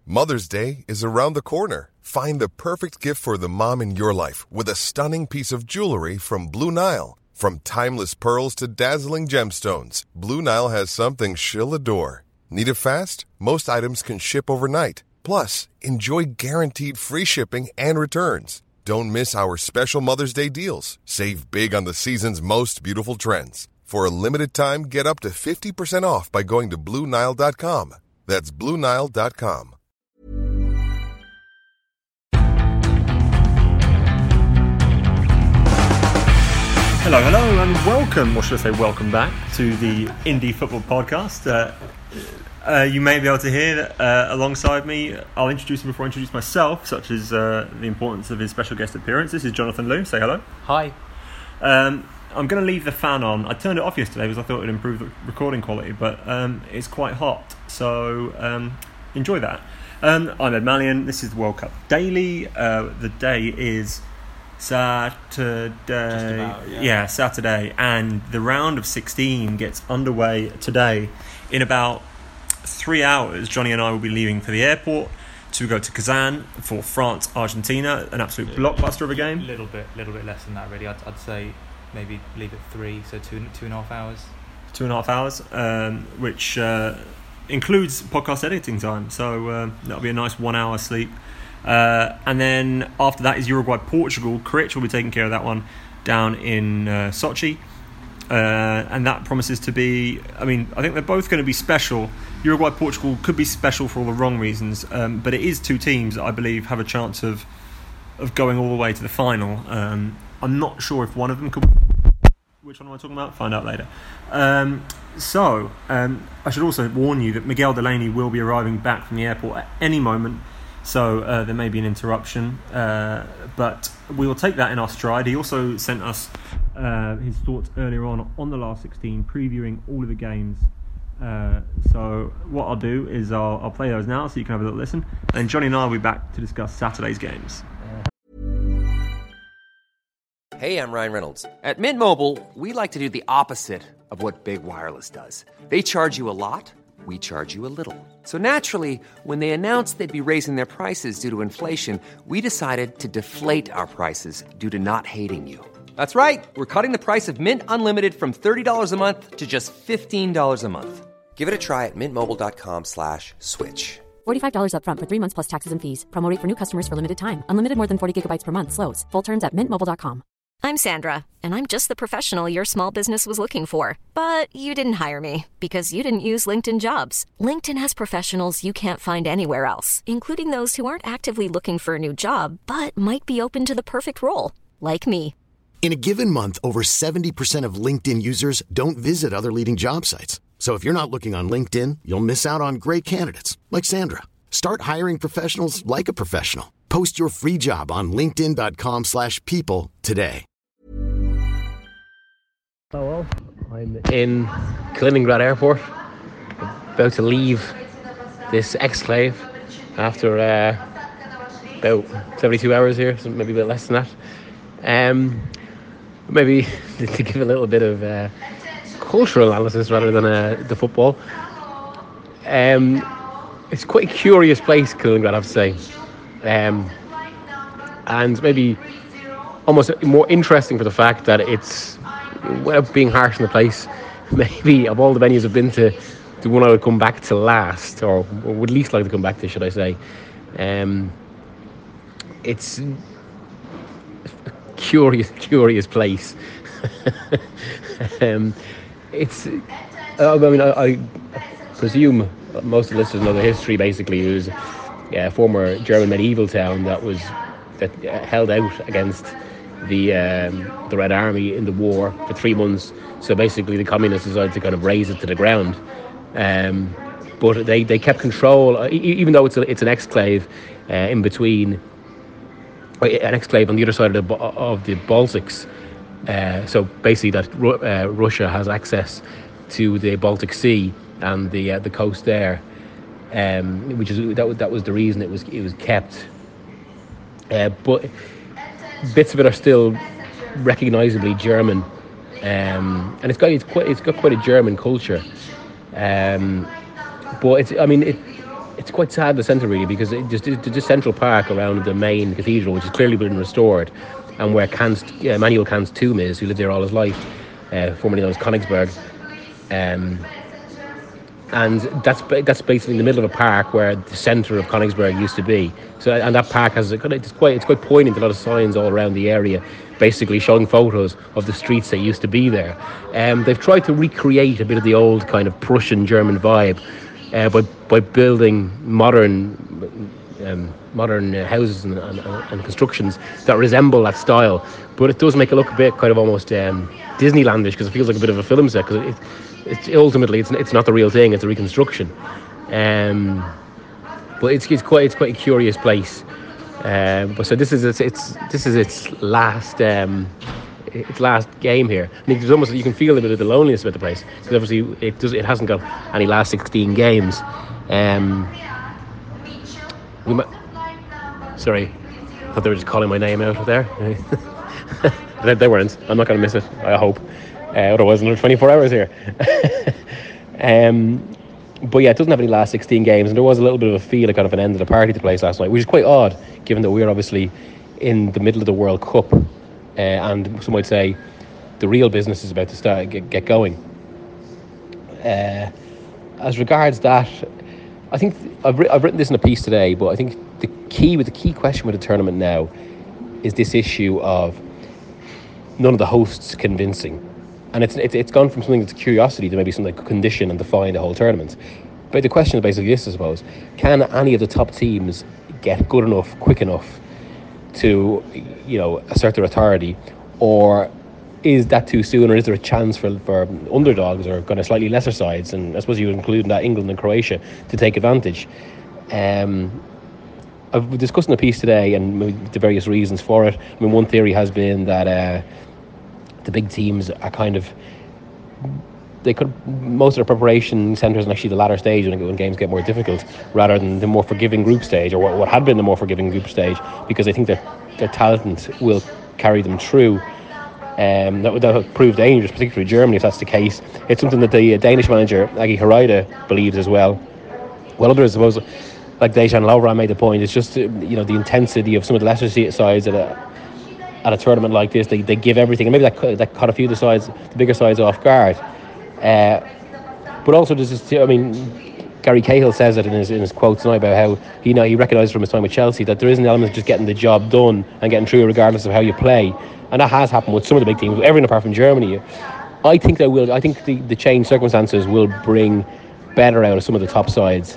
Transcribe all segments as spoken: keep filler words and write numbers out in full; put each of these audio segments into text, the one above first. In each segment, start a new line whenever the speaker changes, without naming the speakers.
Mother's Day is around the corner. Find the perfect gift for the mom in your life with a stunning piece of jewelry from Blue Nile. From timeless pearls to dazzling gemstones, Blue Nile has something she'll adore. Need it fast? Most items can ship overnight. Plus, enjoy guaranteed free shipping and returns. Don't miss our special Mother's Day deals. Save big on the season's most beautiful trends. For a limited time, get up to fifty percent off by going to Blue Nile dot com. That's Blue Nile dot com.
Hello, hello, and welcome, or should I say welcome back, to the Indie Football Podcast. Uh, uh, you may be able to hear uh, alongside me, I'll introduce him before I introduce myself, such as uh, the importance of his special guest appearance. This is Jonathan Liu. Say hello.
Hi.
Um, I'm going to leave the fan on. I turned it off yesterday because I thought it would improve the recording quality, but um, it's quite hot, so um, enjoy that. Um, I'm Ed Mallion. This is the World Cup Daily. Uh, the day is Saturday.
About, yeah.
yeah, Saturday, and the round of sixteen gets underway today. In about three hours, Johnny and I will be leaving for the airport to go to Kazan for France-Argentina, an absolute blockbuster of a game.
A little bit, little bit less than that, really. I'd, I'd say maybe leave it three, so two, two and a half hours.
Two and a half hours, um, which uh, includes podcast editing time. So uh, that'll be a nice one-hour sleep. Uh, and then after that is Uruguay-Portugal. Critch will be taking care of that one down in uh, Sochi. Uh, and that promises to be, I mean, I think they're both going to be special. Uruguay-Portugal could be special for all the wrong reasons, um, but it is two teams that I believe have a chance of of going all the way to the final. Um, I'm not sure if one of them could. Which one am I talking about? Find out later. Um, so, um, I should also warn you that Miguel Delaney will be arriving back from the airport at any moment. So uh, there may be an interruption, uh, but we will take that in our stride. He also sent us uh, his thoughts earlier on on the last sixteen, previewing all of the games. Uh, so what I'll do is I'll, I'll play those now so you can have a little listen. And Johnny and I will be back to discuss Saturday's games.
Hey, I'm Ryan Reynolds. At Mint Mobile, we like to do the opposite of what Big Wireless does. They charge you a lot. We charge you a little. So naturally, when they announced they'd be raising their prices due to inflation, we decided to deflate our prices due to not hating you. That's right. We're cutting the price of Mint Unlimited from thirty dollars a month to just fifteen dollars a month. Give it a try at mintmobile.com slash switch.
forty-five dollars up front for three months plus taxes and fees. Promo rate for new customers for limited time. Unlimited more than forty gigabytes per month slows. Full terms at mint mobile dot com.
I'm Sandra, and I'm just the professional your small business was looking for. But you didn't hire me because you didn't use LinkedIn Jobs. LinkedIn has professionals you can't find anywhere else, including those who aren't actively looking for a new job, but might be open to the perfect role, like me.
In a given month, over seventy percent of LinkedIn users don't visit other leading job sites. So if you're not looking on LinkedIn, you'll miss out on great candidates like Sandra. Start hiring professionals like a professional. Post your free job on linkedin.com slash people today.
Hello, I'm in Kaliningrad Airport, about to leave this exclave after uh, about seventy-two hours here, so maybe a bit less than that. Um, maybe to give a little bit of uh, cultural analysis rather than uh, the football. Um, it's quite a curious place, Kaliningrad, I have to say. Um, and maybe almost more interesting for the fact that it's, without being harsh on the place, maybe of all the venues I've been to, the one I would come back to last, or, or would least like to come back to, should I say. Um, it's a curious, curious place. um, it's, I mean, I, I presume most of the listeners know the history. Basically, it was yeah, a former German medieval town that was that held out against the um, the Red Army in the war for three months. So basically, the communists decided to kind of raze it to the ground. Um, but they, they kept control, even though it's a, it's an exclave uh, in between, an exclave on the other side of the of the Baltics. Uh, so basically, that uh, Russia has access to the Baltic Sea and the uh, the coast there, um, which is that that was the reason it was it was kept. Uh, but bits of it are still recognisably German, um, and it's got it's quite it's got quite a German culture. Um, but it's I mean it it's quite sad, the centre, really, because it just the central park around the main cathedral, which has clearly been restored, and where Kant's, yeah, Immanuel Kant's tomb is, who lived there all his life, uh, formerly known as Königsberg. Um, and that's that's basically in the middle of a park where the centre of Königsberg used to be. So, and that park has a, it's quite it's quite poignant. A lot of signs all around the area, basically showing photos of the streets that used to be there. Um, they've tried to recreate a bit of the old kind of Prussian German vibe uh, by by building modern um, modern uh, houses and, and, and constructions that resemble that style. But it does make it look a bit kind of almost um, Disneylandish, because it feels like a bit of a film set. Because it, it's ultimately it's it's not the real thing; it's a reconstruction. Um, but it's it's quite it's quite a curious place. Um, but so this is its, it's this is its last um, its last game here. And it's almost, you can feel a bit of the loneliness about the place, because obviously it does it hasn't got any last sixteen games. Um, we might, sorry, I thought they were just calling my name out there. they, they weren't. I'm not going to miss it, I hope. Uh, otherwise, another twenty-four hours here. um, but yeah, it doesn't have any last sixteen games, and there was a little bit of a feel of kind of an end of the party to the place last night, which is quite odd, given that we're obviously in the middle of the World Cup, uh, and some might say the real business is about to start get, get going. Uh, as regards that, I think I've, ri- I've written this in a piece today, but I think the key with the key question with the tournament now is this issue of none of the hosts convincing. And it's, it's it's gone from something that's a curiosity to maybe something that could condition and define the whole tournament. But the question is basically this, I suppose: can any of the top teams get good enough, quick enough to, you know, assert their authority, or is that too soon, or is there a chance for for underdogs or kind of slightly lesser sides, and I suppose you would include in that England and Croatia, to take advantage? Um, I've discussed in a piece today and the various reasons for it. I mean, one theory has been that Uh, the big teams are kind of, they could, most of their preparation centres in actually the latter stage when, when games get more difficult, rather than the more forgiving group stage, or what, what had been the more forgiving group stage, because I think that their talent will carry them through. Um, that would that would prove dangerous, particularly Germany, if that's the case. It's something that the uh, Danish manager Agi Haraida believes as well. Well, others, I suppose, like Dejan Lovren made the point, it's just, you know, the intensity of some of the lesser sides at a at a tournament like this. They they give everything, and maybe that that caught a few of the sides, the bigger sides, off guard. Uh, but also, there's this, I mean, Gary Cahill says it in his in his quotes tonight about how he know he recognised from his time with Chelsea that there is an element of just getting the job done and getting through regardless of how you play, and that has happened with some of the big teams, everyone apart from Germany. I think they will. I think the the changed circumstances will bring better out of some of the top sides,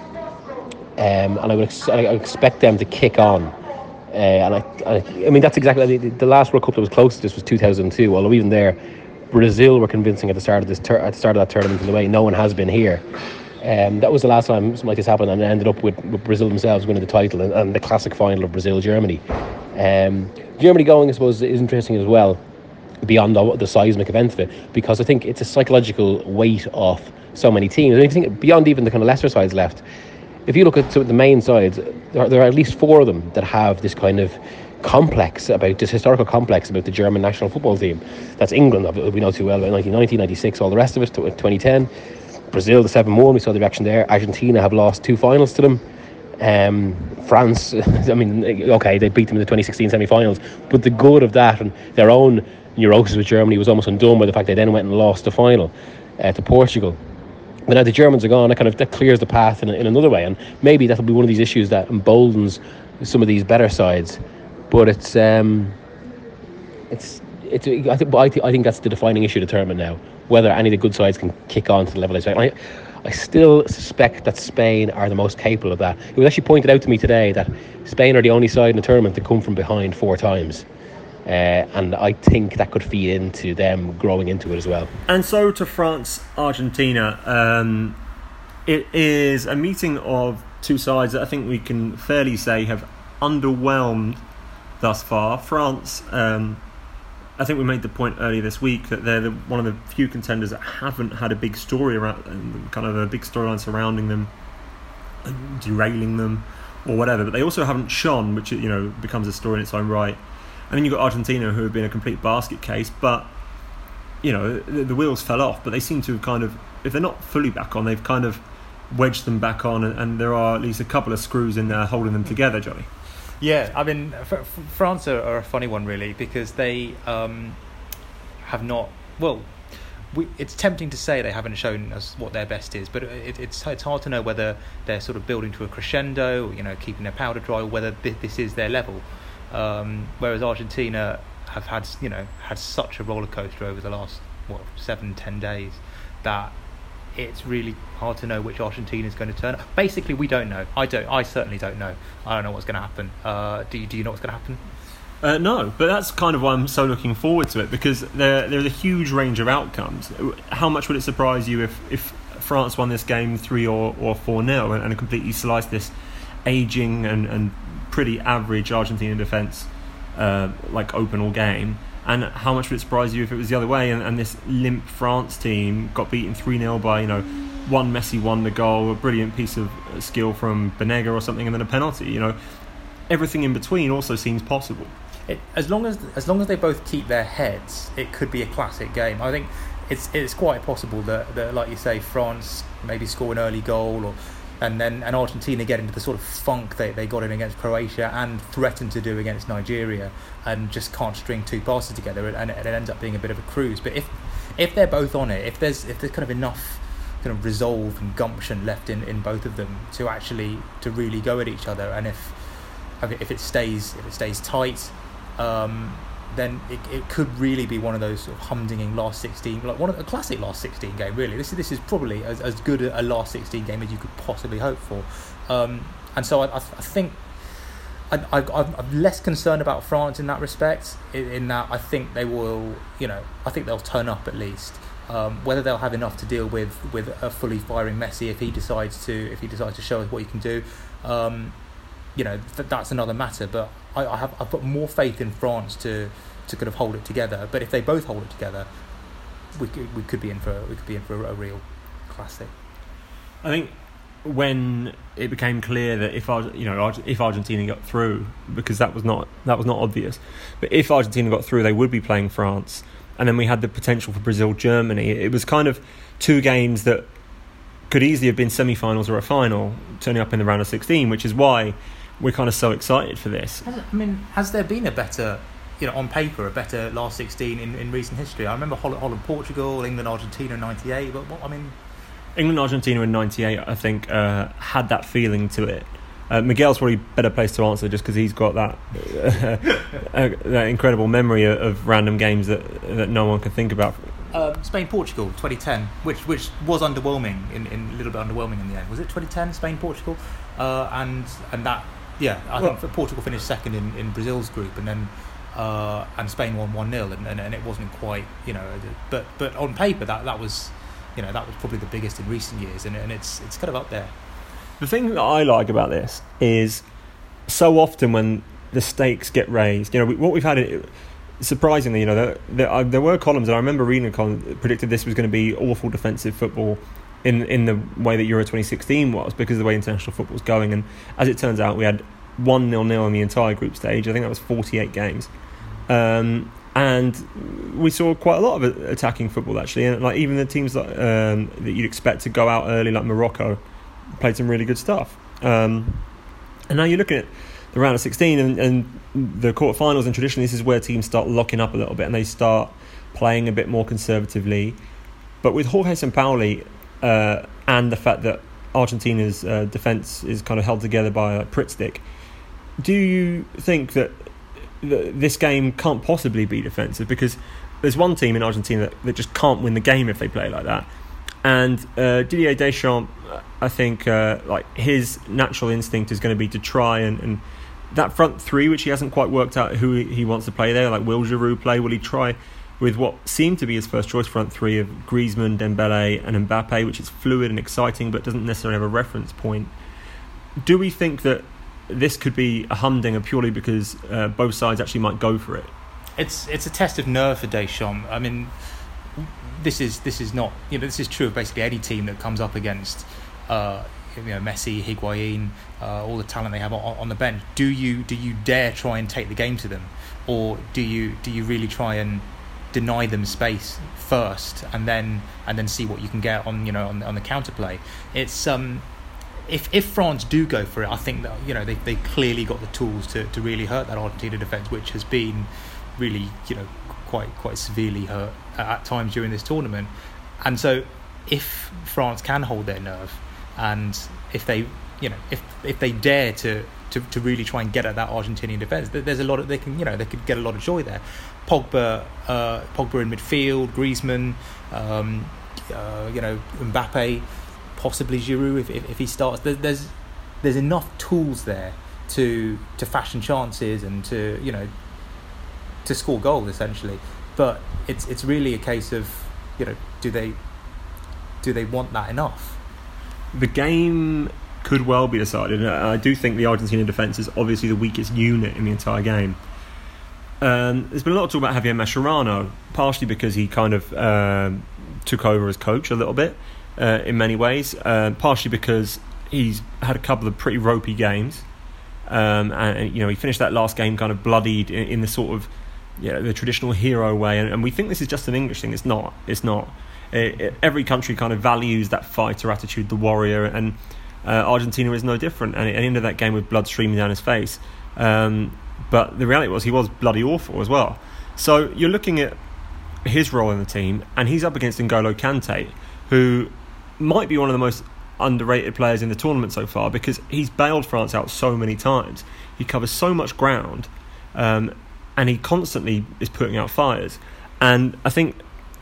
um, and I would ex- I expect them to kick on. Uh, and I, I, I mean, that's exactly the, the last World Cup that was close to this was two thousand two. Although even there, Brazil were convincing at the start of this tur- at the start of that tournament in the way no one has been here. Um, that was the last time something like this happened, and it ended up with, with Brazil themselves winning the title and, and the classic final of Brazil-Germany. Um, Germany going, I suppose, is interesting as well, beyond the, the seismic event of it, because I think it's a psychological weight off so many teams. And if you think beyond even the kind of lesser sides left, if you look at some of the main sides, there are, there are at least four of them that have this kind of complex about this historical complex about the German national football team. That's England, we know too well, about nineteen ninety, ninety-six, all the rest of it, twenty ten. Brazil, the seven one, we saw the reaction there. Argentina have lost two finals to them. Um, France, I mean, okay, they beat them in the twenty sixteen semi-finals, but the good of that and their own neurosis with Germany was almost undone by the fact they then went and lost the final uh, to Portugal. But now the Germans are gone, that kind of that clears the path in, in another way, and maybe that'll be one of these issues that emboldens some of these better sides. But it's um, it's it's. I think I, th- I think that's the defining issue of the tournament now, whether any of the good sides can kick on to the level they expect. I I still suspect that Spain are the most capable of that. It was actually pointed out to me today that Spain are the only side in the tournament to come from behind four times. Uh, and I think that could feed into them growing into it as well.
And so to France, Argentina. Um, it is a meeting of two sides that I think we can fairly say have underwhelmed thus far. France, um, I think we made the point earlier this week that they're the, one of the few contenders that haven't had a big story around, kind of a big storyline surrounding them, derailing them, or whatever. But they also haven't shone, which, you know, becomes a story in its own right. I mean, you've got Argentina, who have been a complete basket case, but, you know, the, the wheels fell off. But they seem to have kind of, if they're not fully back on, they've kind of wedged them back on, and, and there are at least a couple of screws in there holding them together, Johnny.
Yeah, I mean, f- f- France are, are a funny one, really, because they um, have not... Well, we, it's tempting to say they haven't shown us what their best is, but it, it's it's hard to know whether they're sort of building to a crescendo, or, you know, keeping their powder dry, or whether th- this is their level. Um, whereas Argentina have had, you know, had such a roller coaster over the last, what, seven, ten days, that it's really hard to know which Argentina is going to turn up. Basically, we don't know. I don't. I certainly don't know. I don't know what's going to happen. Uh, do you? Do you know what's going to happen?
Uh, no, but that's kind of why I'm so looking forward to it, because there there's a huge range of outcomes. How much would it surprise you if, if France won this game three or or four nil and, and completely sliced this ageing and, and pretty average Argentinian defence uh, like open all game? And how much would it surprise you if it was the other way and, and this limp France team got beaten three nil by, you know, one Messi won the goal, a brilliant piece of skill from Banega or something, and then a penalty? You know, everything in between also seems possible.
It, as long as as long as they both keep their heads, it could be a classic game. I think it's it's quite possible that, that like you say, France maybe score an early goal, or and then and Argentina get into the sort of funk they, they got in against Croatia and threatened to do against Nigeria, and just can't string two passes together, and it ends up being a bit of a cruise. But if if they're both on it, if there's if there's kind of enough kind of resolve and gumption left in, in both of them to actually to really go at each other, and if if it stays if it stays tight, um, then it, it could really be one of those sort of humdinging last sixteen, like one of a classic last sixteen game. Really, this is this is probably as, as good a last sixteen game as you could possibly hope for. Um, and so I, I, I think I, I, I'm less concerned about France in that respect. In, in that I think they will, you know, I think they'll turn up at least. Um, whether they'll have enough to deal with with a fully firing Messi if he decides to if he decides to show us what he can do, um, you know, th- that's another matter. But I, I have I've got more faith in France to, to kind of hold it together. But if they both hold it together, we could, we could be in for we could be in for a, a real classic.
I think when it became clear that if you know if Argentina got through, because that was not that was not obvious, but if Argentina got through, they would be playing France. And then we had the potential for Brazil-Germany. It was kind of two games that could easily have been semi-finals or a final, turning up in the round of sixteen, which is why we're kind of so excited for this.
I mean, has there been a better, you know, on paper, a better last sixteen in, in recent history? I remember Holland-Portugal, England-Argentina in ninety-eight, but what, I mean...
England-Argentina in ninety-eight, I think, uh, had that feeling to it. Uh, Miguel's probably better placed to answer just because he's got that uh, that incredible memory of, of random games that that no one can think about.
Um, Spain-Portugal twenty ten, which which was underwhelming, in, in a little bit underwhelming in the end. Was it twenty ten Spain-Portugal? Uh, and and that yeah, I well, think Portugal finished second in, in Brazil's group, and then uh, and Spain won one nil, and, and and it wasn't quite, you know, but but on paper that that was, you know, that was probably the biggest in recent years, and and it's it's kind of up there.
The thing that I like about this is so often when the stakes get raised, you know, what we've had, it, surprisingly, you know, there, there, uh, there were columns, and I remember reading a column that predicted this was going to be awful defensive football in in the way that Euro twenty sixteen was, because of the way international football was going. And as it turns out, we had one nil nil in the entire group stage. I think that was forty-eight games. Um, and we saw quite a lot of attacking football, actually. And like even the teams that, um, that you'd expect to go out early, like Morocco, played some really good stuff. Um, and now you're looking at the round of sixteen and, and the quarterfinals, and traditionally this is where teams start locking up a little bit and they start playing a bit more conservatively. But with Jorge Sampaoli uh, and the fact that Argentina's uh, defence is kind of held together by like, Pritzdick, do you think that th- this game can't possibly be defensive? Because there's one team in Argentina that, that just can't win the game if they play like that. And uh, Didier Deschamps, I think, uh, like his natural instinct is going to be to try and, and that front three, which he hasn't quite worked out who he wants to play there. Like, will Giroud play? Will he try with what seemed to be his first choice front three of Griezmann, Dembele, and Mbappe, which is fluid and exciting, but doesn't necessarily have a reference point? Do we think that this could be a humdinger purely because uh, both sides actually might go for it?
It's it's a test of nerve for Deschamps. I mean, This is this is not, you know, this is true of basically any team that comes up against uh, you know, Messi, Higuain, uh, all the talent they have on, on the bench. Do you do you dare try and take the game to them, or do you do you really try and deny them space first, and then and then see what you can get on you know on, on the counterplay. It's um, if if France do go for it, I think that you know they they clearly got the tools to, to really hurt that Argentina defence, which has been really you know quite quite severely hurt at times during this tournament. And so if France can hold their nerve, and if they you know if if they dare to To, to really try and get at that Argentinian defence, there's a lot of they can you know they could get a lot of joy there. Pogba, uh, Pogba in midfield, Griezmann, um, uh, you know Mbappe, possibly Giroud if, if if he starts. There, there's there's enough tools there to to fashion chances and to you know to score goals essentially. But it's it's really a case of you know do they do they want that enough?
The game could well be decided. I do think the Argentina defence is obviously the weakest unit in the entire game. Um, there's been a lot of talk about Javier Mascherano, partially because he kind of um, took over as coach a little bit uh, in many ways, uh, partially because he's had a couple of pretty ropey games, um, and, and you know he finished that last game kind of bloodied in, in the sort of you know, the traditional hero way, and, and we think this is just an English thing. It's not. It's not. It, it, every country kind of values that fighter attitude, the warrior, and Uh, Argentina is no different, and it ended that game with blood streaming down his face. Um, but the reality was he was bloody awful as well. So you're looking at his role in the team, and he's up against N'Golo Kante, who might be one of the most underrated players in the tournament so far, because he's bailed France out so many times. He covers so much ground, um, and he constantly is putting out fires. And I think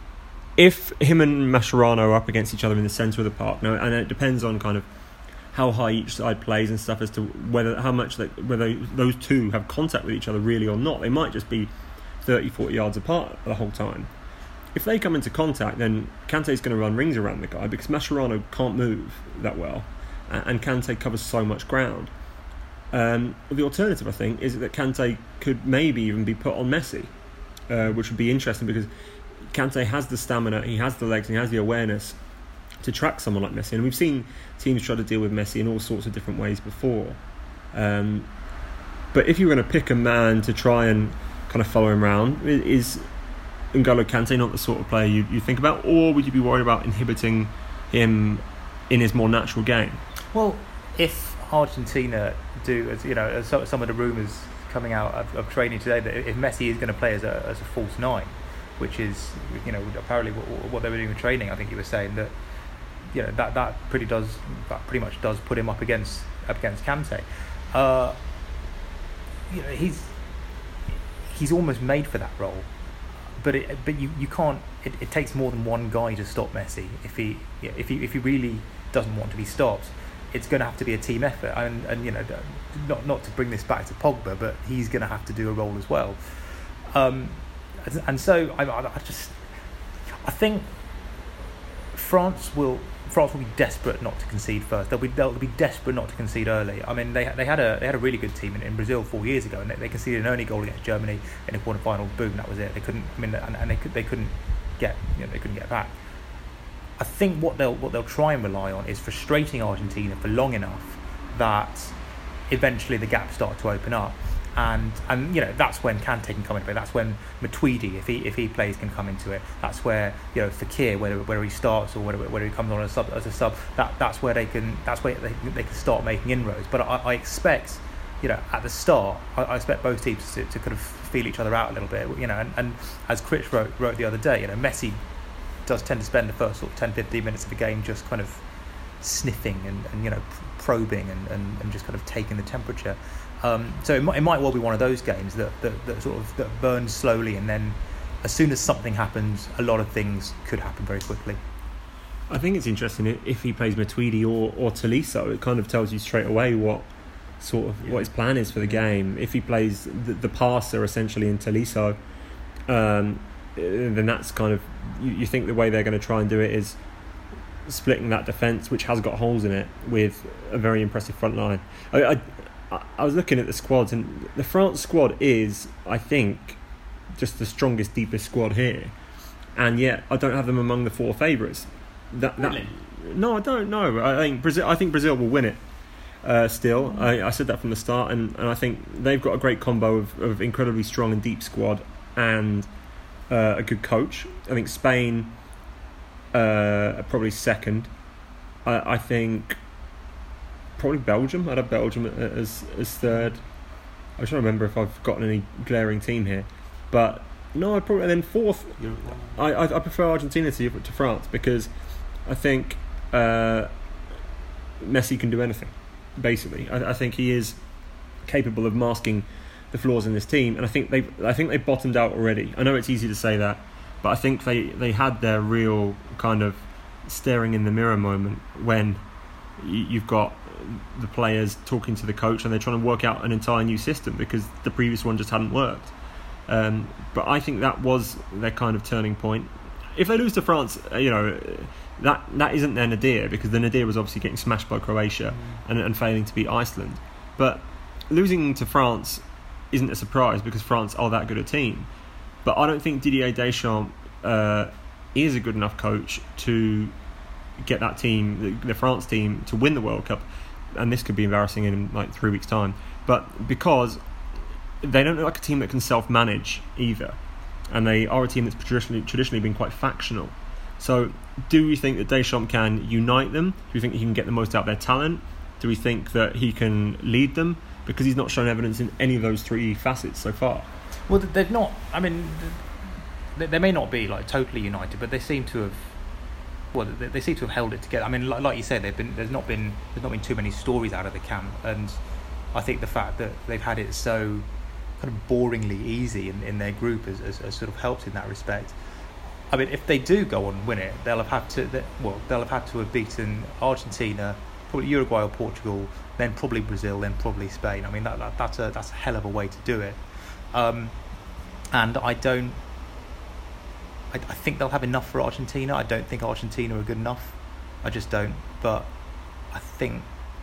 if him and Mascherano are up against each other in the centre of the park, now, and it depends on kind of how high each side plays and stuff as to whether how much they, whether those two have contact with each other really or not. They might just be thirty, forty yards apart the whole time. If they come into contact, then Kante's going to run rings around the guy because Mascherano can't move that well, and Kante covers so much ground. Um, the alternative, I think, is that Kante could maybe even be put on Messi, uh, which would be interesting because Kante has the stamina, he has the legs, and he has the awareness to track someone like Messi, and we've seen teams try to deal with Messi in all sorts of different ways before. Um, but if you're going to pick a man to try and kind of follow him around, is N'Golo Kante not the sort of player you, you think about, or would you be worried about inhibiting him in his more natural game?
Well, if Argentina do, as you know, as some of the rumours coming out of, of training today, that if Messi is going to play as a as a false nine, which is you know apparently what, what they were doing in training, I think he was saying that. You know that that pretty does that pretty much does put him up against up against Kante. Uh, you know he's he's almost made for that role, but it, but you, you can't. It, it takes more than one guy to stop Messi. If he yeah, if he if he really doesn't want to be stopped, it's going to have to be a team effort. And and you know not not to bring this back to Pogba, but he's going to have to do a role as well. Um, and, and so I, I just I think France will. France will be desperate not to concede first. They'll be they'll be desperate not to concede early. I mean, they they had a they had a really good team in, in Brazil four years ago, and they, they conceded an only goal against Germany in the quarterfinal. Boom, that was it. They couldn't. I mean, and, and they could they couldn't get you know they couldn't get back. I think what they'll what they'll try and rely on is frustrating Argentina for long enough that eventually the gaps start to open up. And and you know that's when Kante can come into it. That's when Matuidi, if he if he plays, can come into it. That's where you know Fekir, whether whether he starts or whether whether he comes on as a sub as a sub. That that's where they can that's where they they can start making inroads. But I, I expect you know at the start I, I expect both teams to, to kind of feel each other out a little bit. You know and, and as Critch wrote wrote the other day, you know Messi does tend to spend the first sort of ten, fifteen minutes of the game just kind of sniffing and, and you know probing and, and, and just kind of taking the temperature. Um, so it might, it might well be one of those games that, that, that sort of that burns slowly, and then as soon as something happens, a lot of things could happen very quickly.
I think it's interesting if he plays Matuidi or, or Tolisso, it kind of tells you straight away what sort of yeah. what his plan is for the game. If he plays the, the passer essentially in Tolisso, um, then that's kind of you, you think the way they're going to try and do it is splitting that defence, which has got holes in it, with a very impressive front line. I, I, I was looking at the squads, and the France squad is, I think, just the strongest, deepest squad here, and yet I don't have them among the four favourites. That, that,
really?
No, I don't know. I think Brazil. I think Brazil will win it. Uh, still, I, I said that from the start, and, and I think they've got a great combo of, of incredibly strong and deep squad, and uh, a good coach. I think Spain uh, are probably second. I, I think probably Belgium. I'd have Belgium as as third. I'm trying to remember if I've gotten any glaring team here, but no, I'd probably and then fourth. I, I I prefer Argentina to to France because I think uh, Messi can do anything. Basically, I, I think he is capable of masking the flaws in this team, and I think they I think they bottomed out already. I know it's easy to say that, but I think they, they had their real kind of staring in the mirror moment when you've got the players talking to the coach and they're trying to work out an entire new system because the previous one just hadn't worked. Um, but I think that was their kind of turning point. If they lose to France, you know, that that isn't their nadir because the nadir was obviously getting smashed by Croatia mm. and, and failing to beat Iceland. But losing to France isn't a surprise because France are that good a team. But I don't think Didier Deschamps uh, is a good enough coach to get that team, the, the France team, to win the World Cup. And this could be embarrassing in like three weeks' time. But because they don't look like a team that can self-manage either. And they are a team that's traditionally traditionally been quite factional. So do we think that Deschamps can unite them? Do we think he can get the most out of their talent? Do we think that he can lead them? Because he's not shown evidence in any of those three facets so far.
Well, they've not. I mean, they, they may not be like totally united, but they seem to have. Well, they, they seem to have held it together. I mean, like, like you said, they've been. There's not been. There's not been too many stories out of the camp, and I think the fact that they've had it so kind of boringly easy in, in their group has, has, has sort of helped in that respect. I mean, if they do go on and win it, they'll have had to. They, well, they'll have had to have beaten Argentina, probably Uruguay or Portugal, then probably Brazil, then probably Spain. I mean, that, that that's a that's a hell of a way to do it. Um, and I don't. I, I think they'll have enough for Argentina. I don't think Argentina are good enough. I just don't. But I think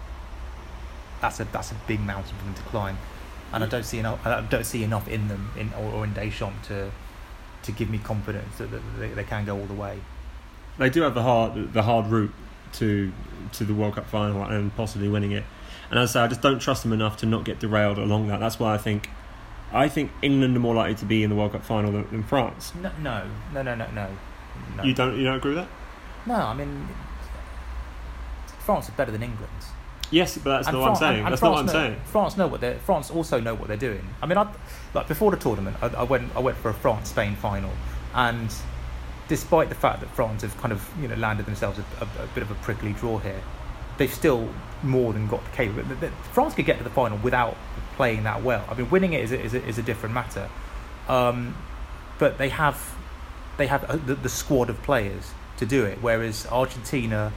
that's a that's a big mountain for them to climb, and I don't see enough. I don't see enough in them in or, or in Deschamps to to give me confidence that, that they, they can go all the way.
They do have the hard the hard route to to the World Cup final and possibly winning it. And as I say, I just don't trust them enough to not get derailed along that. That's why I think I think England are more likely to be in the World Cup final than, than France.
No, no, no, no, no, no. no.
You don't you don't agree with that?
No, I mean France is better than England.
Yes, but that's
and
not
France,
what I'm saying.
And, and
that's
France
not what I'm
know,
saying.
France know what they France also know what they're doing. I mean, I, like before the tournament, I, I went I went for a France-Spain final, and despite the fact that France have kind of you know landed themselves a, a, a bit of a prickly draw here, they've still more than got the capability. France could get to the final without playing that well. I mean, winning it is a, is a, is a different matter, um, but they have they have a, the, the squad of players to do it. Whereas Argentina,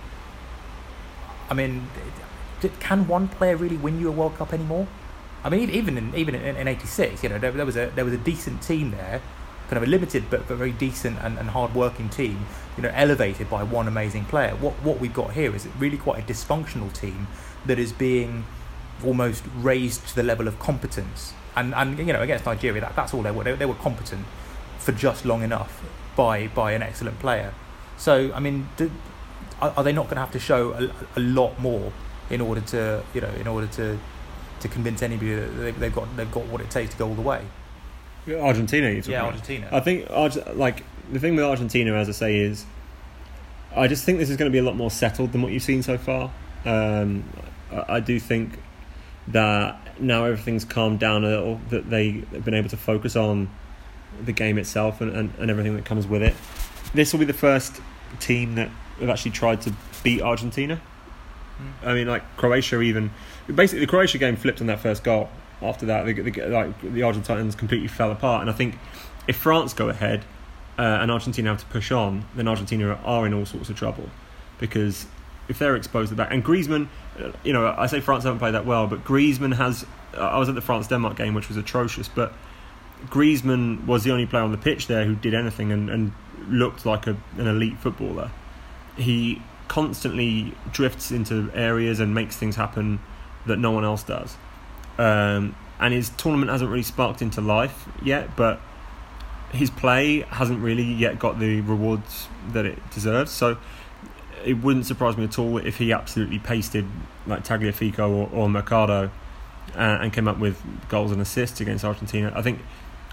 I mean, can one player really win you a World Cup anymore? I mean, even in even in, in eighty-six, you know, there, there was a there was a decent team there. Kind of a limited but, but very decent and, and hard-working team, you know, elevated by one amazing player. What what we've got here is really quite a dysfunctional team that is being almost raised to the level of competence. And and you know, against Nigeria, that, that's all they were. They, they were competent for just long enough by by an excellent player. So I mean, do, are, are they not going to have to show a, a lot more in order to you know in order to to convince anybody that they, they've got they've got what it takes to go all the way?
Argentina, you're talking
yeah,
about.
Argentina.
I think, like, the thing with Argentina, as I say, is I just think this is going to be a lot more settled than what you've seen so far. Um, I, I do think that now everything's calmed down a little, that they, they've been able to focus on the game itself and, and, and everything that comes with it. This will be the first team that have actually tried to beat Argentina. Mm. I mean, like, Croatia even... Basically, the Croatia game flipped on that first goal. After that, the, the, like the Argentines completely fell apart, and I think if France go ahead uh, and Argentina have to push on, then Argentina are in all sorts of trouble, because if they're exposed to that, and Griezmann, you know, I say France haven't played that well, but Griezmann has. I was at the France-Denmark game, which was atrocious, but Griezmann was the only player on the pitch there who did anything and, and looked like a, an elite footballer. He constantly drifts into areas and makes things happen that no one else does. Um, and his tournament hasn't really sparked into life yet, but his play hasn't really yet got the rewards that it deserves. So it wouldn't surprise me at all if he absolutely pasted like Tagliafico or, or Mercado uh, and came up with goals and assists against Argentina. I think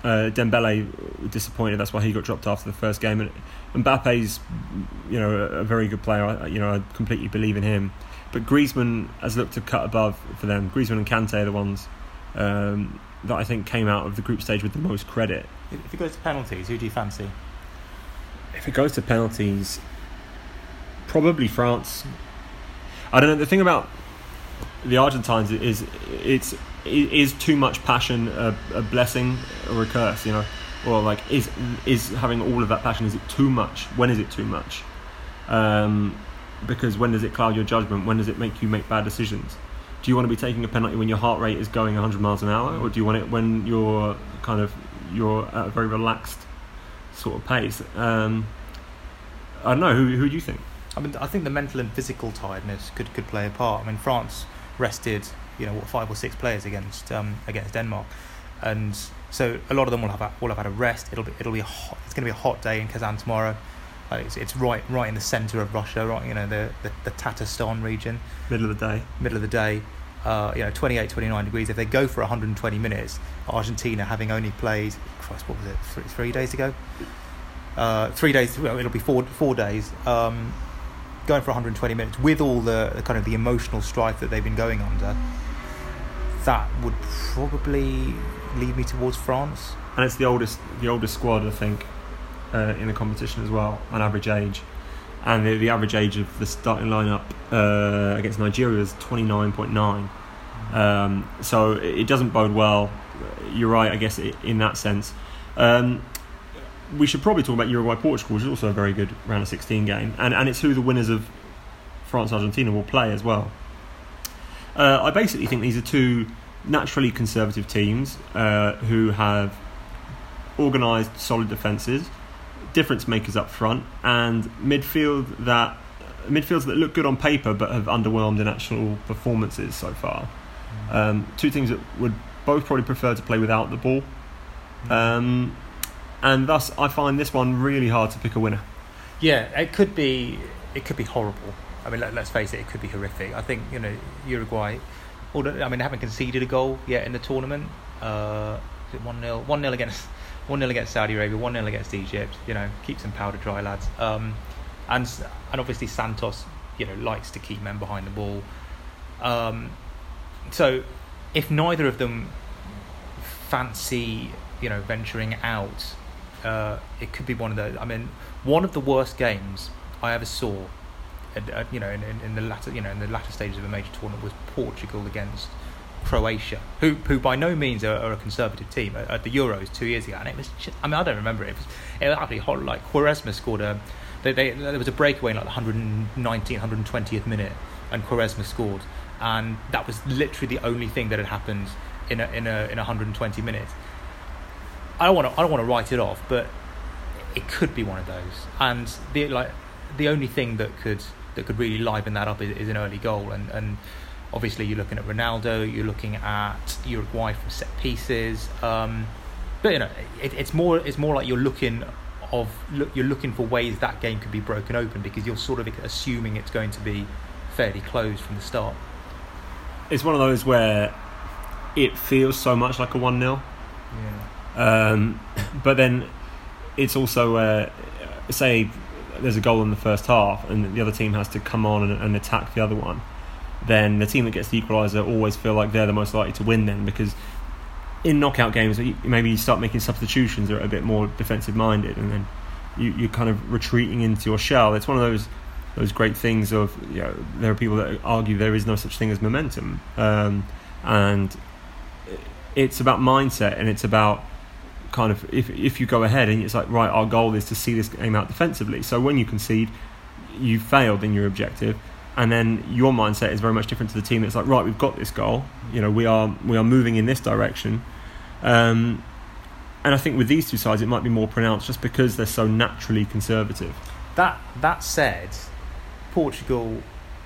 Uh, Dembele disappointed. That's why he got dropped after the first game. And Mbappe's, you know, a, a very good player. I, you know, I completely believe in him. But Griezmann has looked to cut above for them. Griezmann and Kante are the ones um, that I think came out of the group stage with the most credit.
If it goes to penalties, who do you fancy?
If it goes to penalties, probably France. I don't know. The thing about the Argentines is it's it is too much passion a, a blessing or a curse, you know, or like is is having all of that passion, is it too much? When is it too much? Um, because when does it cloud your judgment? When does it make you make bad decisions? Do you want to be taking a penalty when your heart rate is going one hundred miles an hour, or do you want it when you're kind of you're at a very relaxed sort of pace? Um, I don't know. Who who do you think?
I mean, I think the mental and physical tiredness could, could play a part. I mean, France rested, you know, what, five or six players against um, against Denmark, and so a lot of them will have will have had a rest. It'll be it'll be a hot, it's going to be a hot day in Kazan tomorrow. Uh, it's it's right right in the centre of Russia, right, you know, the, the the Tatarstan region.
Middle of the day.
Middle of the day. Uh, you know, twenty-eight, twenty-nine degrees. If they go for one hundred twenty minutes, Argentina having only played, Christ, what was it, three, three days ago? Uh, three days. Well, it'll be four four days. Um, going for one hundred twenty minutes with all the, the kind of the emotional strife that they've been going under, that would probably lead me towards France.
And it's the oldest the oldest squad, I think, uh, in the competition as well, on average age. And the, the average age of the starting lineup uh, against Nigeria is twenty-nine point nine. Um, so it doesn't bode well. You're right, I guess, in that sense. Um, we should probably talk about Uruguay-Portugal, which is also a very good round of sixteen game. And, and it's who the winners of France-Argentina will play as well. Uh, I basically think these are two naturally conservative teams uh, who have organised solid defences, difference makers up front, and midfield that midfields that look good on paper but have underwhelmed in actual performances so far. Um, two teams that would both probably prefer to play without the ball, um, and thus I find this one really hard to pick a winner.
Yeah, it could be it could be horrible. I mean, let, let's face it, it could be horrific. I think, you know, Uruguay, although, I mean, they haven't conceded a goal yet in the tournament. Uh, is it one nil? one nil against one nil against Saudi Arabia, one nil against Egypt. You know, keep some powder dry, lads. Um, and and obviously Santos, you know, likes to keep men behind the ball. Um, so if neither of them fancy, you know, venturing out, uh, it could be one of those. I mean, one of the worst games I ever saw, at, at, you know, in, in the latter, you know, in the latter stages of a major tournament was Portugal against Croatia, who who by no means are, are a conservative team at, at the Euros two years ago, and it was just, I mean, I don't remember it. It was, it was absolutely hot. Like Quaresma scored a, they, they, there was a breakaway in like the one hundred ninetieth, one hundred twentieth minute, and Quaresma scored, and that was literally the only thing that had happened in a in a in one hundred twenty minutes. I don't want to I don't want to write it off, but it could be one of those, and the like the only thing that could that could really liven that up is, is an early goal, and and. Obviously, you're looking at Ronaldo. You're looking at Uruguay from set pieces. Um, but you know, it, it's more. It's more like you're looking of. Look, you're looking for ways that game could be broken open, because you're sort of assuming it's going to be fairly closed from the start.
It's one of those where it feels so much like a one nil.
Yeah.
Um, but then it's also uh, say there's a goal in the first half, and the other team has to come on and, and attack the other one. Then the team that gets the equaliser always feel like they're the most likely to win then, because in knockout games maybe you start making substitutions that are a bit more defensive minded, and then you, you're kind of retreating into your shell. It's one of those those great things of, you know, there are people that argue there is no such thing as momentum, um, and it's about mindset, and it's about kind of if if you go ahead and it's like, right, our goal is to see this game out defensively, so when you concede you failed in your objective. And then your mindset is very much different to the team. It's like, right, we've got this goal. You know, we are we are moving in this direction. Um, and I think with these two sides, it might be more pronounced just because they're so naturally conservative.
That that said, Portugal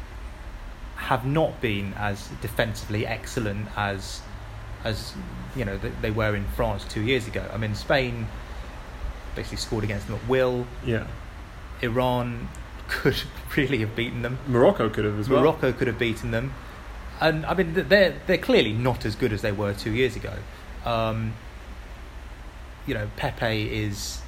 have not been as defensively excellent as as you know they were in France two years ago. I mean, Spain basically scored against them at will.
Yeah.
Iran could really have beaten them.
Morocco could have as well.
Morocco could have beaten them, and I mean they're they're clearly not as good as they were two years ago. Um, you know, Pepe is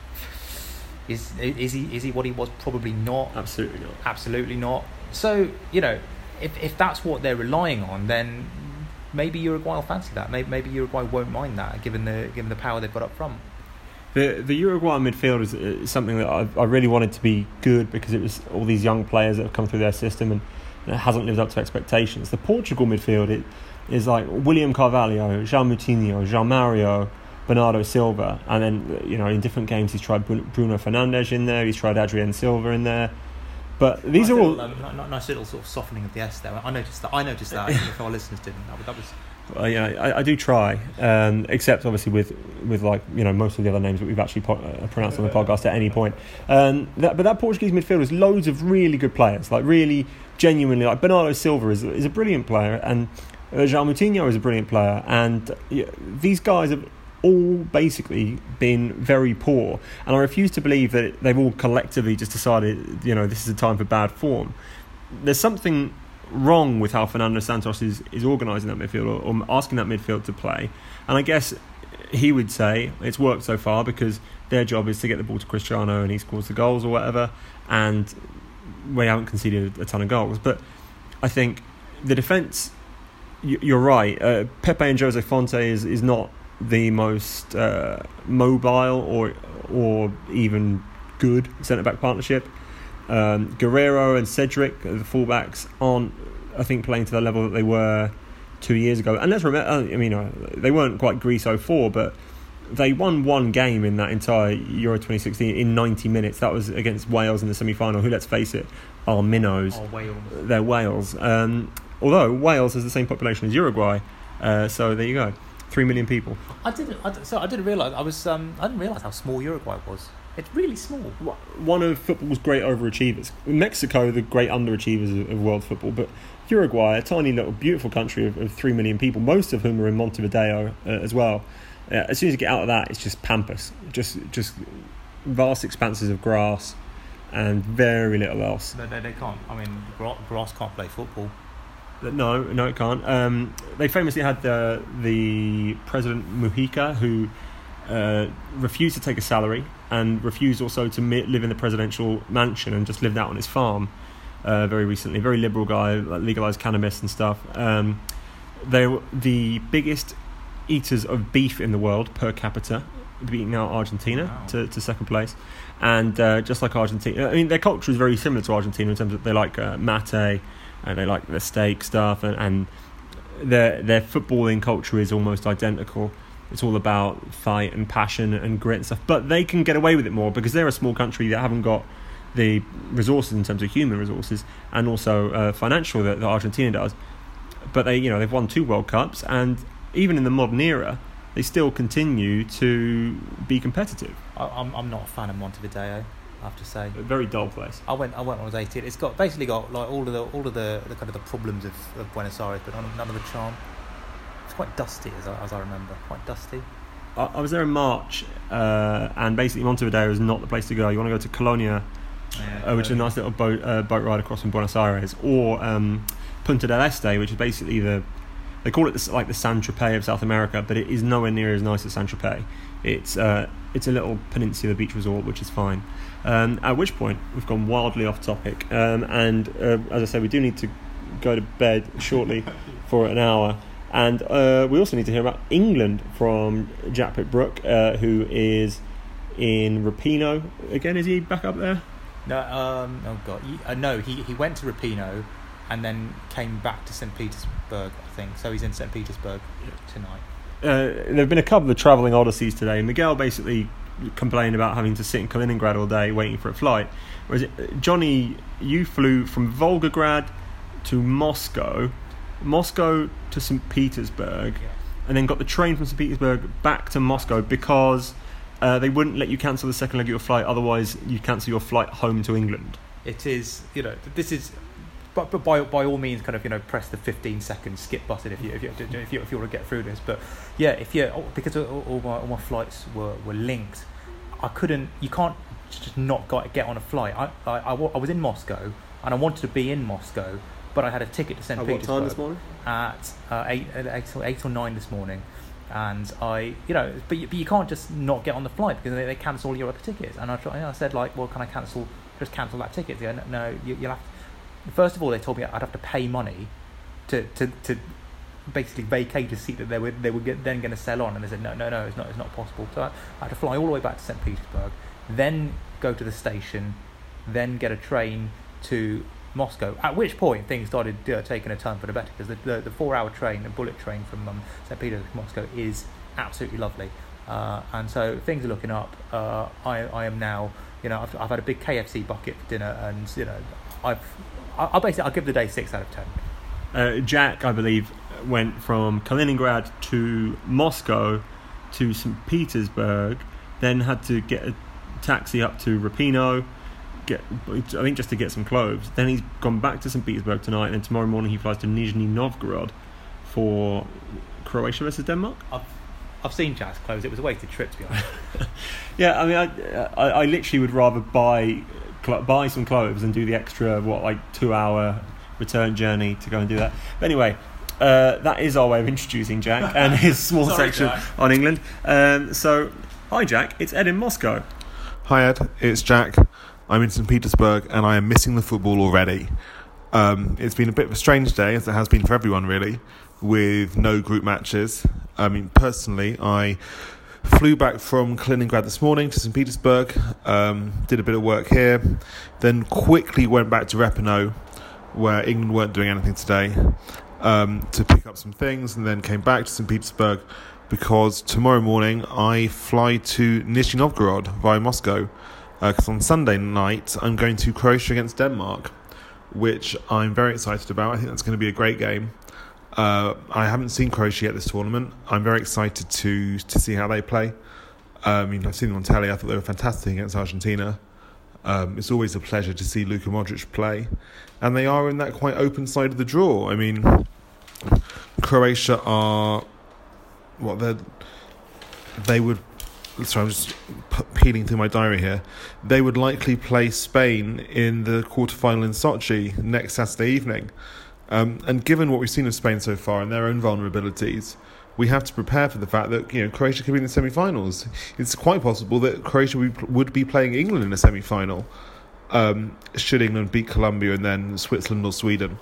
is is he is he what he was? Probably not.
Absolutely not.
Absolutely not. So, you know, if if that's what they're relying on, then maybe Uruguay will fancy that. Maybe maybe Uruguay won't mind that, given the given the power they've got up front.
The the Uruguay midfield is, is something that I, I really wanted to be good because it was all these young players that have come through their system and it hasn't lived up to expectations. The Portugal midfield it, is like William Carvalho, João Moutinho, João Mario, Bernardo Silva, and then, you know, in different games he's tried Bruno Fernandes in there, he's tried Adrien Silva in there. But these
nice
are all
little, um, nice, nice little sort of softening of the S there. I noticed that. I noticed that. Even if our listeners didn't. That was. That was
Uh, yeah, I, I do try, um, except obviously with, with like, you know, most of the other names that we've actually po- uh, pronounced on the podcast at any point. Um, that, but that Portuguese midfield has loads of really good players, like really genuinely, like Bernardo Silva is is a brilliant player, and uh, João Moutinho is a brilliant player, and uh, yeah, these guys have all basically been very poor, and I refuse to believe that they've all collectively just decided, you know, this is a time for bad form. There's something wrong with how Fernando Santos is, is organising that midfield or, or asking that midfield to play, and I guess he would say it's worked so far because their job is to get the ball to Cristiano and he scores the goals or whatever, and we haven't conceded a ton of goals. But I think the defence, you're right, uh, Pepe and Jose Fonte is, is not the most uh, mobile or or even good centre-back partnership. Um, Guerrero and Cedric, the fullbacks, aren't, I think, playing to the level that they were two years ago. And let's remember, I mean, uh, they weren't quite Greece oh four, but they won one game in that entire Euro twenty sixteen in ninety minutes. That was against Wales in the semi-final, who, let's face it, are minnows.
Oh, Wales.
They're Wales. Um, although Wales has the same population as Uruguay, uh, so there you go. Three million people.
I didn't. I, so I didn't realise. I was. Um, I didn't realise how small Uruguay was. It's really small.
One of football's great overachievers. Mexico, the great underachievers of, of world football, but Uruguay, a tiny little beautiful country of, of three million people, most of whom are in Montevideo uh, as well. Uh, as soon as you get out of that, it's just pampas, just just vast expanses of grass, and very little else.
No, they, they can't. I mean, grass can't play football.
No, no, it can't. Um, they famously had the the president Mujica, who uh, refused to take a salary and refused also to mi- live in the presidential mansion and just lived out on his farm. Uh, very recently, very liberal guy, like legalized cannabis and stuff. Um, they were the biggest eaters of beef in the world per capita, beating out Argentina wow. to, to second place. And uh, just like Argentina, I mean, their culture is very similar to Argentina in terms of they like uh, mate. And they like the steak stuff, and, and their their footballing culture is almost identical. It's all about fight and passion and grit and stuff. But they can get away with it more because they're a small country that haven't got the resources in terms of human resources and also uh, financial that, that Argentina does. But they, you know, they've won two World Cups, and even in the modern era, they still continue to be competitive.
I, I'm I'm not a fan of Montevideo, I have to say.
A very dull place.
I went. I went when I was eighteen. It's got basically got like all of the all of the, the kind of the problems of, of Buenos Aires, but none, none of the charm. It's quite dusty, as I, as I remember. Quite dusty.
I, I was there in March, uh, and basically Montevideo is not the place to go. You want to go to Colonia, yeah, uh, which is a nice little boat uh, boat ride across from Buenos Aires, or um, Punta del Este, which is basically the they call it the, like the San Tropez of South America, but it is nowhere near as nice as San Tropez. It's uh, it's a little peninsula beach resort, which is fine. Um, at which point we've gone wildly off topic, um, and uh, as I say, we do need to go to bed shortly for an hour, and uh, we also need to hear about England from Jack Pitt-Brooke, uh, who is in Rapino again. Is he back up there?
No, um, oh god, he, uh, no. He he went to Rapino, and then came back to Saint Petersburg, I think. So he's in Saint Petersburg yeah. tonight. Uh,
there have been a couple of travelling odysseys today. Miguel basically complained about having to sit in Kaliningrad all day waiting for a flight. Whereas Johnny, you flew from Volgograd to Moscow, Moscow to Saint Petersburg,
yeah.
and then got the train from Saint Petersburg back to Moscow because uh, they wouldn't let you cancel the second leg of your flight, otherwise you'd cancel your flight home to England.
It is, you know, this is... But, but by by all means, kind of, you know, press the fifteen second skip button if you if you if you, if you want to get through this. But yeah, if you because all, all my all my flights were, were linked, I couldn't. You can't just not got get on a flight. I, I I I was in Moscow and I wanted to be in Moscow, but I had a ticket to Saint
At
Petersburg.
What time this morning?
At uh, eight, eight, eight or nine this morning, And I, you know, but you, but you can't just not get on the flight because they, they cancel all your other tickets. And I, tried, I said, like, well, can I cancel, just cancel that ticket? They go, no, no you, you'll have to, first of all, they told me I'd have to pay money to, to, to basically vacate a seat that they were they were get, then going to sell on. And they said, no, no, no, it's not, it's not possible. So I, I had to fly all the way back to Saint Petersburg, then go to the station, then get a train to Moscow, at which point things started uh, taking a turn for the better, because the, the, the four-hour train, the bullet train from um, Saint Petersburg to Moscow is absolutely lovely, uh, and so things are looking up. Uh, I, I am now, you know, I've, I've had a big K F C bucket for dinner, and you know, I've, I, I basically I'll give the day six out of ten.
Uh, Jack, I believe, went from Kaliningrad to Moscow to Saint Petersburg, then had to get a taxi up to Rapino. Get, I think just to get some clothes. Then he's gone back to Saint Petersburg tonight, and then tomorrow morning he flies to Nizhny Novgorod for Croatia versus Denmark.
I've, I've seen Jack's clothes. It was a wasted trip, to be honest.
Yeah, I mean, I, I, I literally would rather buy cl- buy some clothes and do the extra what like two hour return journey to go and do that. But anyway, uh, that is our way of introducing Jack and his small
Sorry,
section
Jack.
on England. Um, so, hi Jack, it's Ed in Moscow.
Hi Ed, it's Jack. I'm in Saint Petersburg and I am missing the football already. Um, it's been a bit of a strange day, as it has been for everyone really, with no group matches. I mean, personally, I flew back from Kaliningrad this morning to Saint Petersburg, um, did a bit of work here, then quickly went back to Rapino, where England weren't doing anything today, um, to pick up some things, and then came back to Saint Petersburg because tomorrow morning I fly to Nizhny Novgorod via Moscow. Because uh, on Sunday night I'm going to Croatia against Denmark, which I'm very excited about. I think that's going to be a great game. Uh, I haven't seen Croatia yet this tournament. I'm very excited to to see how they play. Uh, I mean, I've seen them on telly. I thought they were fantastic against Argentina. Um, it's always a pleasure to see Luka Modric play, and they are in that quite open side of the draw. I mean, Croatia are what they they would. Sorry, I'm just peeling through my diary here. They would likely play Spain in the quarterfinal in Sochi next Saturday evening. Um, and given what we've seen of Spain so far and their own vulnerabilities, we have to prepare for the fact that, you know, Croatia could be in the semi-finals. It's quite possible that Croatia would be playing England in a semi-final, um, should England beat Colombia and then Switzerland or Sweden.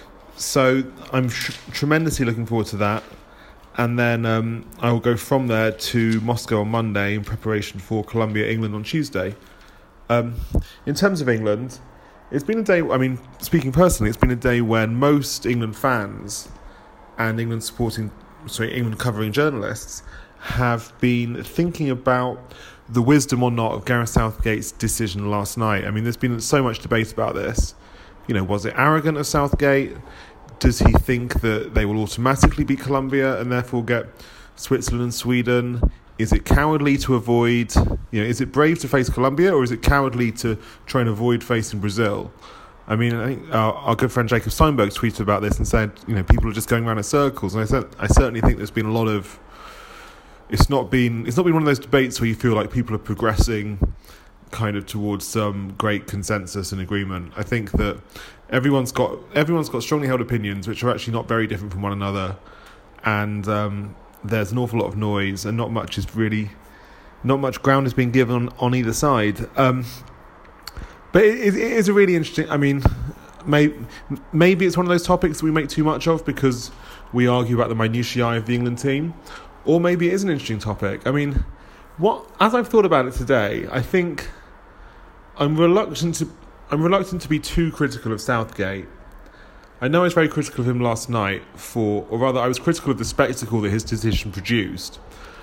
So I'm tr- tremendously looking forward to that. And then um, I will go from there to Moscow on Monday in preparation for Colombia, England on Tuesday. Um, in terms of England, it's been a day, I mean, speaking personally, it's been a day when most England fans and England supporting, sorry, England covering journalists have been thinking about the wisdom or not of Gareth Southgate's decision last night. I mean, there's been so much debate about this. You know, was it arrogant of Southgate? Does he think that they will automatically beat Colombia and therefore get Switzerland and Sweden? Is it cowardly to avoid, you know, is it brave to face Colombia, or is it cowardly to try and avoid facing Brazil? I mean, I think our, our good friend Jacob Steinberg tweeted about this and said, you know, people are just going around in circles. And I, said, I certainly think there's been a lot of, it's not been, it's not been one of those debates where you feel like people are progressing kind of towards some great consensus and agreement. I think that everyone's got everyone's got strongly held opinions which are actually not very different from one another, and um, there's an awful lot of noise, and not much is really not much ground is being given on, on either side. Um, but it, it is a really interesting. I mean, may, maybe it's one of those topics that we make too much of because we argue about the minutiae of the England team, or maybe it is an interesting topic. I mean, what as I've thought about it today, I think I'm reluctant to. I'm reluctant to be too critical of Southgate. I know I was very critical of him last night for, or rather I was critical of the spectacle that his decision produced.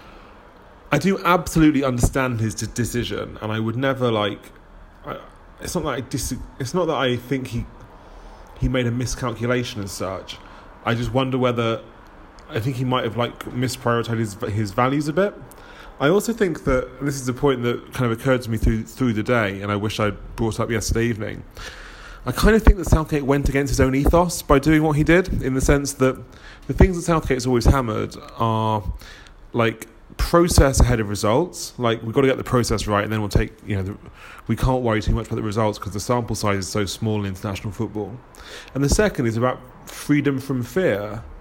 I do absolutely understand his de- decision, and I would never like, I, it's not that I dis- it's not that I think he he made a miscalculation as such. I just wonder whether, I think he might have like misprioritized his, his values a bit. I also think that, and this is a point that kind of occurred to me through through the day, and I wish I'd brought up yesterday evening. I kind of think that Southgate went against his own ethos by doing what he did, in the sense that the things that Southgate's always hammered are like process ahead of results. Like, we've got to get the process right, and then we'll take, you know, the, we can't worry too much about the results because the sample size is so small in international football. And the second is about freedom from fear.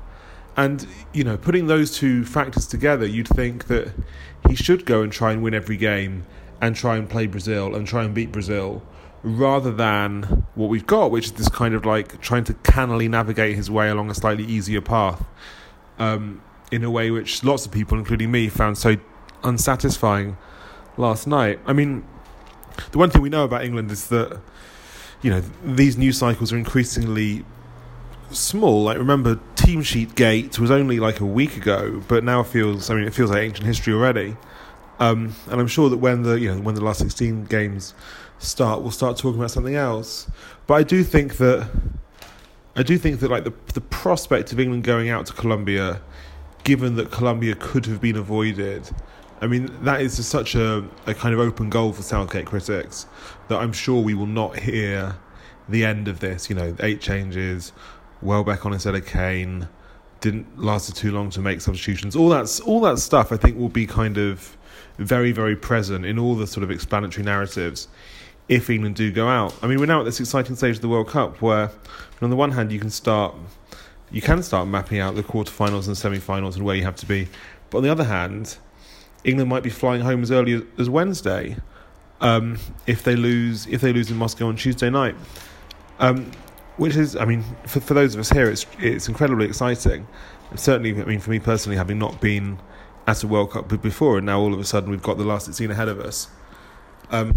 And, you know, putting those two factors together, you'd think that he should go and try and win every game and try and play Brazil and try and beat Brazil, rather than what we've got, which is this kind of like trying to cannily navigate his way along a slightly easier path, um, in a way which lots of people, including me, found so unsatisfying last night. I mean, the one thing we know about England is that, you know, these news cycles are increasingly small. Like, remember, Team Sheet Gate was only like a week ago, but now feels, I mean, it feels like ancient history already. Um, and I'm sure that when the, you know, when the last sixteen games start, we'll start talking about something else. But I do think that, I do think that like the the prospect of England going out to Colombia, given that Colombia could have been avoided, I mean, that is just such a, a kind of open goal for Southgate critics that I'm sure we will not hear the end of this. You know, eight changes, Welbeck on instead of Kane, didn't last too long to make substitutions. All that's all that stuff I think will be kind of very, very present in all the sort of explanatory narratives if England do go out. I mean, we're now at this exciting stage of the World Cup where, on the one hand, you can start you can start mapping out the quarterfinals and semi-finals and where you have to be, but on the other hand, England might be flying home as early as Wednesday um, if they lose if they lose in Moscow on Tuesday night. Um, which is, I mean, for for those of us here, it's it's incredibly exciting. And certainly, I mean, for me personally, having not been at a World Cup before, and now all of a sudden we've got the last sixteen ahead of us. Um,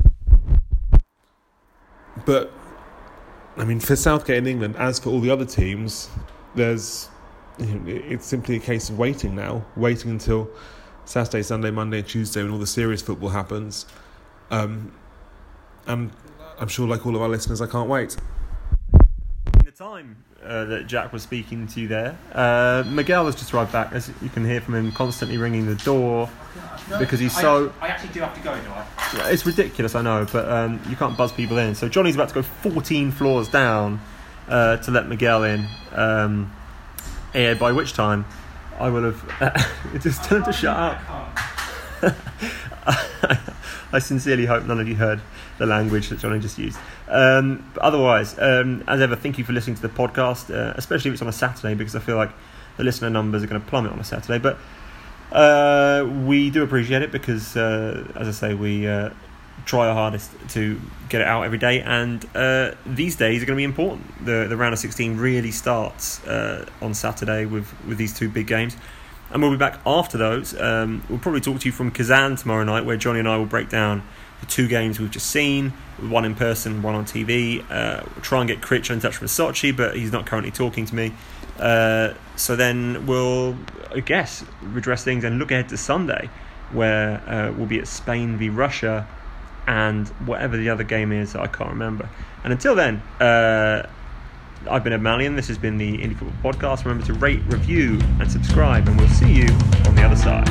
but, I mean, for Southgate in England, as for all the other teams, there's you know, it's simply a case of waiting now, waiting until Saturday, Sunday, Monday, and Tuesday when all the serious football happens. Um, and I'm sure, like all of our listeners, I can't wait.
The time uh, that Jack was speaking to you there, uh, Miguel has just arrived back, as you can hear from him constantly ringing the door no, because he's
I
so
actually, I actually do have to go, do I?
It's ridiculous, I know, but um, you can't buzz people in. So Johnny's about to go fourteen floors down uh, to let Miguel in, um, yeah, by which time I will have uh, just tell him to shut up. I sincerely hope none of you heard the language that Johnny just used. Um, but otherwise, um, as ever, thank you for listening to the podcast, uh, especially if it's on a Saturday, because I feel like the listener numbers are going to plummet on a Saturday. But uh, we do appreciate it because, uh, as I say, we uh, try our hardest to get it out every day. And uh, these days are going to be important. The the round of sixteen really starts uh, on Saturday with, with these two big games. And we'll be back after those. Um, we'll probably talk to you from Kazan tomorrow night, where Johnny and I will break down the two games we've just seen, one in person, one on T V. Uh, we'll try and get Critch in touch with Sochi, but he's not currently talking to me. Uh, so then we'll, I guess, redress things and look ahead to Sunday, where uh, we'll be at Spain v Russia and whatever the other game is, I can't remember. And until then, uh, I've been Ed Mallion. This has been the Indie Football Podcast. Remember to rate, review, and subscribe, and we'll see you on the other side.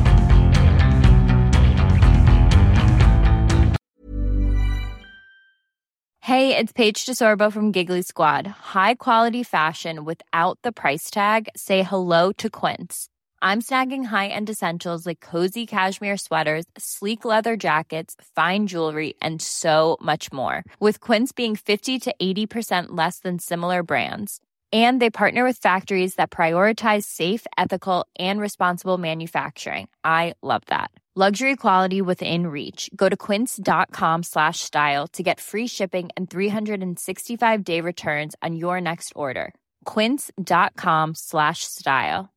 Hey, it's Paige DeSorbo from Giggly Squad. High quality fashion without the price tag. Say hello to Quince. I'm snagging high-end essentials like cozy cashmere sweaters, sleek leather jackets, fine jewelry, and so much more. With Quince being fifty to eighty percent less than similar brands. And they partner with factories that prioritize safe, ethical, and responsible manufacturing. I love that. Luxury quality within reach. Go to quince.com slash style to get free shipping and three sixty-five day returns on your next order. Quince.com slash style.